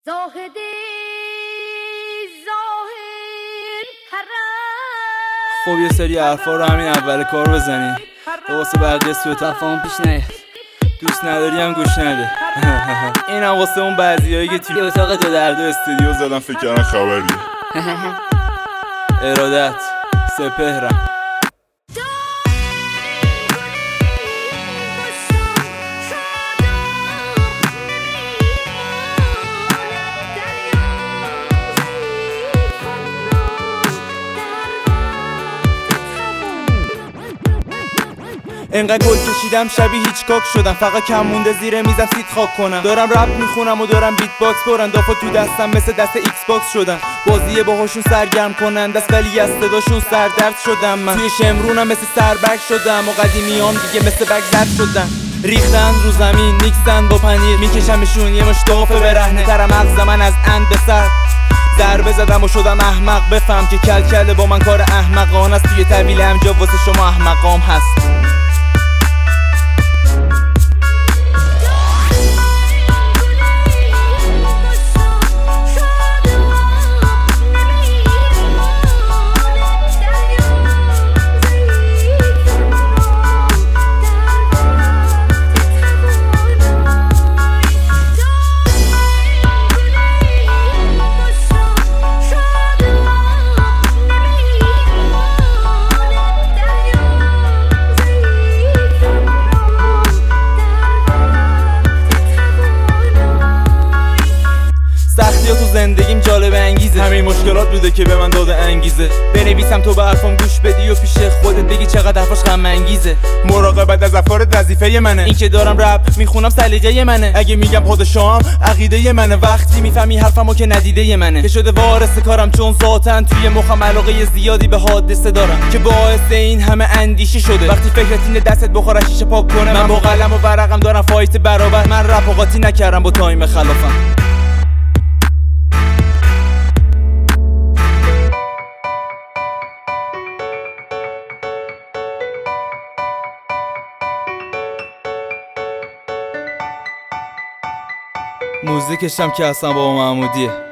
زاهد پرست. خب یه سری حرفا رو همین اول کار بزنی تا واسه بقیه سوء تفاهم پیش نیاد. دوست نداری هم گوش نده. این هم واسه اون بعضیایی که توی اتاق دو در دو استودیو زدن فکر کردن خبریه. ارادت سپهرم. انقدر گل کشیدم شبیه هیچکاک شدم، فقط کم مونده زیر میزم سیت خاک کنم. دارم رپ میخونم و دارم بیت باکس برن، دافا تو دستم مثل دست ایکس باکس شدم. بازی باهاشون سرگرم کنن دست، ولی از صداشون سردرد شدم. من توی شمرونم مثل سربک شدم و قدیمیام دیگه مثل بگ زرد شدم. ریختن رو زمین میکسن با پنیر، میکشمشون یه مشتاف برهنه. تر مغز من از اند به سر ضربه زدم و شدم احمق. بفهم که کل کل با من کار احمقانه است. توی طویل امجا واسه شما احمقام هست. تو زندگیم جالب انگیزه، همین مشکلات بوده که به من داده انگیزه. بنویسم تو به حرفام گوش بدی و پیش خودت بگی چقدر حرفاش غم انگیزه. مراقبت از افکارت وظیفه منه، این که دارم رپ میخونم سلیقه منه. اگه میگم پادشاهم عقیده منه، وقتی میفهمی حرفمو که ندیده منه. که شده وارث کارم چون ذاتن توی مخم علاقه زیادی به حادثه دارم که باعث این همه اندیشه شده. وقتی فکرت اینه دستت بخوره شیشه پاک کنه، من با قلم و ورقم دارم فایت برابر. من رپ و قاطی نکردم با تایم خلافم. موزیکش هم که اصلا با محمودیه.